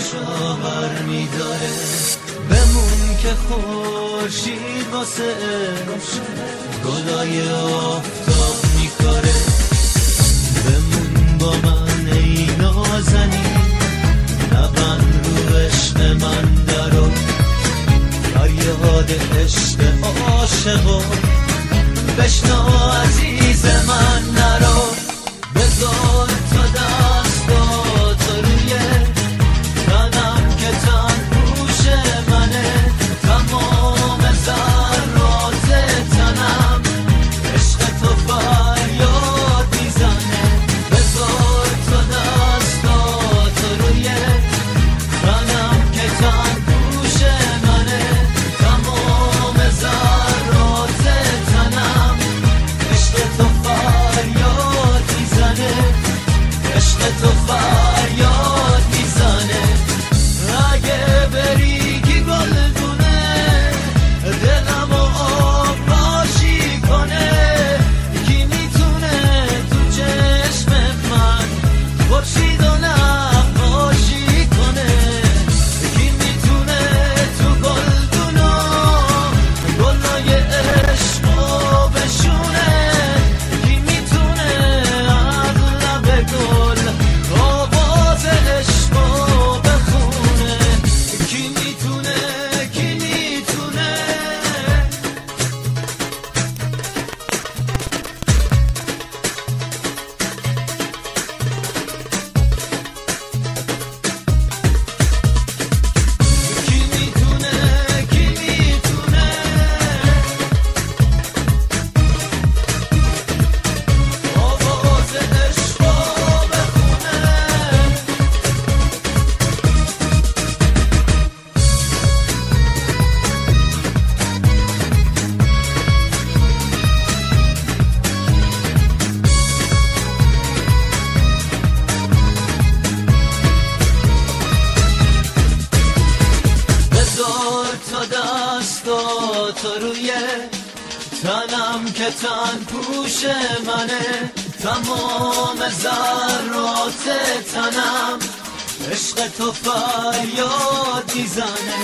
شاور میداره. بمون که خورشید واسه گلای آفتاب میکاره. بمون با من ای نازنین، نبند رو عشق من درو. فریاد عشق عاشقو بشنو عزیز من نرو. بذار تا دستاتو روی تنم که تن پوش منه. تمام ذرات تنم عشق تو فریاد میزنه. بذار تا دستاتو روی تنم که تن پوش منه. تمام ذرات تنم عشق تو فریاد میزنه. عشق تو فریاد میزنه. اگه بریگی گلدونه دلمو آب پاشی کنه. کی میتونه تو چشم من خورشیدو نقاشی کنه. کی میتونه تو گلدونا گلای عشقو بشونه. کی میتونه اغلب گل آواز عشقو بخونه. کی میتونه کی میتونه. کی میتونه کی میتونه. آواز عشقو بخونه. بذار تا دستاتو روی تنم که تن پوش منه. تمام ذرات تنم عشق تو فریاد میزنه.